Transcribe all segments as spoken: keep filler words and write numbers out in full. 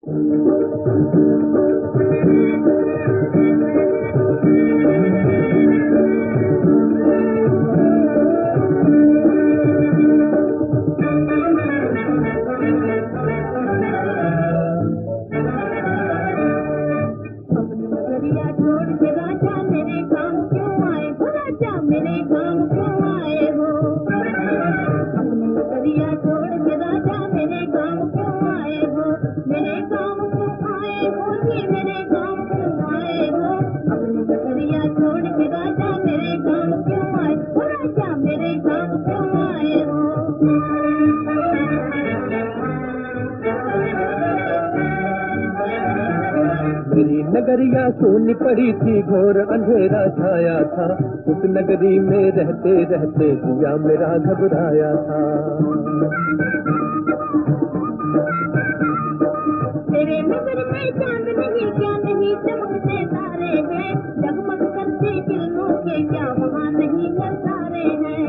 मेरी नगरिया सोनी पड़ी थी, घोर अंधेरा छाया था। उस नगरी में रहते रहते दिया मेरा घबराया था। तेरे नगर में चांद नहीं क्या नहीं चमकते तारे हैं, जगमग करते किरणों के क्या वहाँ नहीं नजारे हैं।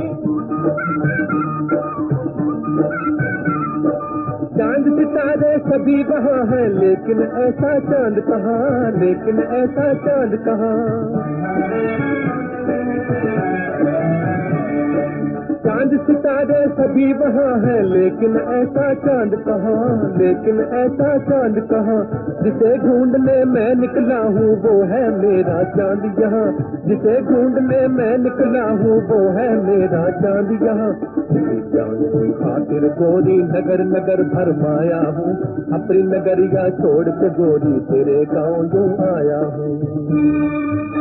चांद सितारे सभी वहाँ हैं, लेकिन ऐसा चांद कहाँ, लेकिन ऐसा चांद कहाँ। चांद सितारे सभी वहाँ हैं, लेकिन ऐसा चांद कहाँ, लेकिन ऐसा चांद कहाँ। जिसे ढूंढने मैं निकला हूँ वो है मेरा चांद यहाँ, जिसे ढूंढने मैं निकला हूँ वो है मेरा चांद यहाँ। चांद की खातिर गोरी नगर नगर भरमाया हूँ, अपनी नगरिया छोड़ के गोरी तेरे गाँव यूं आया हूँ।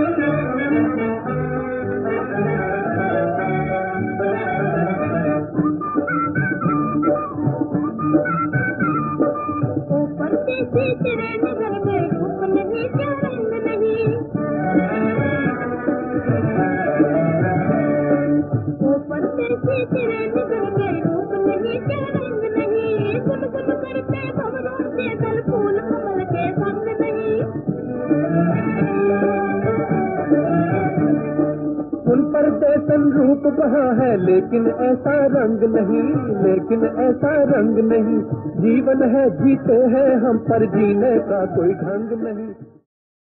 तेरे नगर में रूप नहीं क्या रंग नहीं, वो परदेसी तेरे नगर में रूप नहीं क्या रंग नहीं। गुन गुन करते भंवरों से दल फूल कमल के संग नहीं। उन पर देसन रूप वहाँ है, लेकिन ऐसा रंग नहीं, लेकिन ऐसा रंग नहीं। जीवन है जीते हैं हम, पर जीने का कोई ढंग नहीं।